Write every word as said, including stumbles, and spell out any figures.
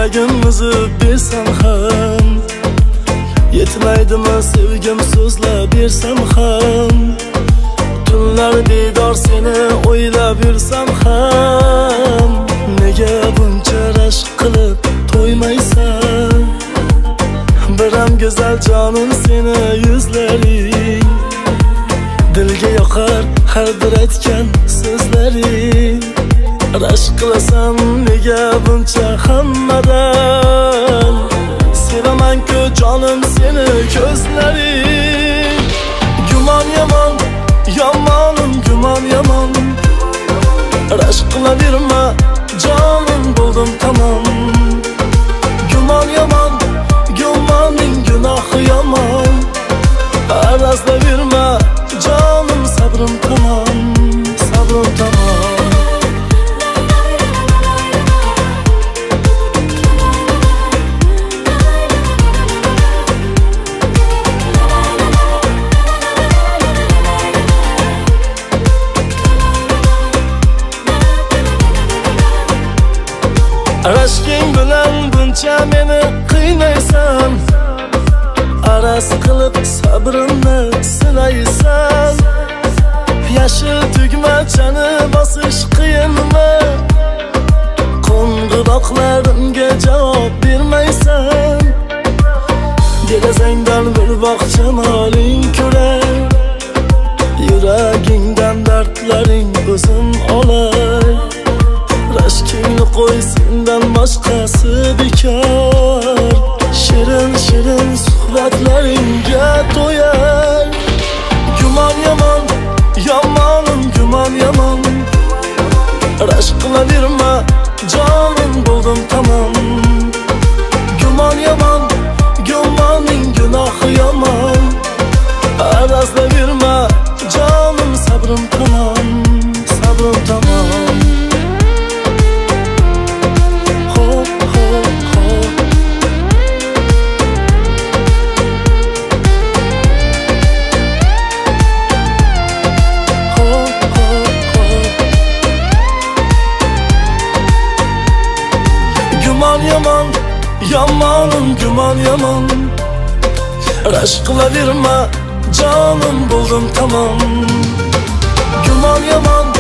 yuragim uzib bersam ham, yetmaydimi sevgim so'zlab bersam ham, tunlar bedor seni o'ylab yursam ham, nega buncha rashk qilib to'ymaysan? Biram go'zal jonim seni yuzlaring, dilga yoqar har bir aytgan so'zlaring. Rashk qilasan nega buncha hammadan? Sevaman-ku jonim seni ko'zlaring. Gumon yomon, yomonim gumon yomon. Rashk qilaverma jonim, bo'ldim tamom. Gumon yomon, gumoning gunohi yomon. Arazlaverma jonim, sabrim tamom, sabrim tamom. Rashking bilan buncha meni qiynaysan, araz qilib sabrimni sinaysan. Yashil tugmachani bosish qiyinmi? Qo'ng'iroqlarimga javob bermaysan. Derazangdan bir bog'cha moling ko'rar, yuragingdan dardlaring o'zim olay. Rashkingni qo'y, sendan boshqasi bekor. Shirin shirin suhbatlaringga to'yar. Gumon yomon, yomonim gumon yomon. Rashk qilaverma jonim, bo'ldim tamom. Gumon yomon, gumoning gunohi yomon. Arazlaverma jonim, sabrim tamom, sabrim tamom. Gumon yomon, yomonim gumon yomon. Rashk qilaverma jonim, bo'ldim tamom. Gumon yomon,